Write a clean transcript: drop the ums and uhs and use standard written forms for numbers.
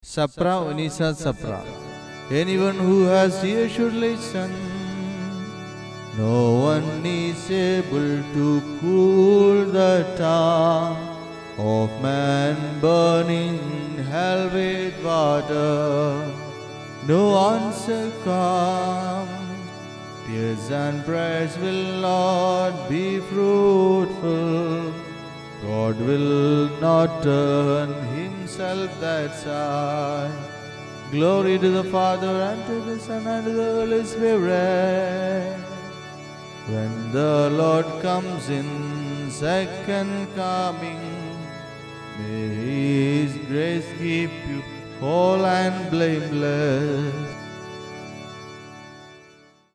Sapra Unisa Sapra. Anyone who has ears should listen. No one is able to cool the tongue of man burning in hell with water. No answer comes. Tears and prayers will not be fruitful. God will not turn himself that side. Glory to the Father, and to the Son, and to the Holy Spirit. When the Lord comes in second coming, may His grace keep you whole and blameless.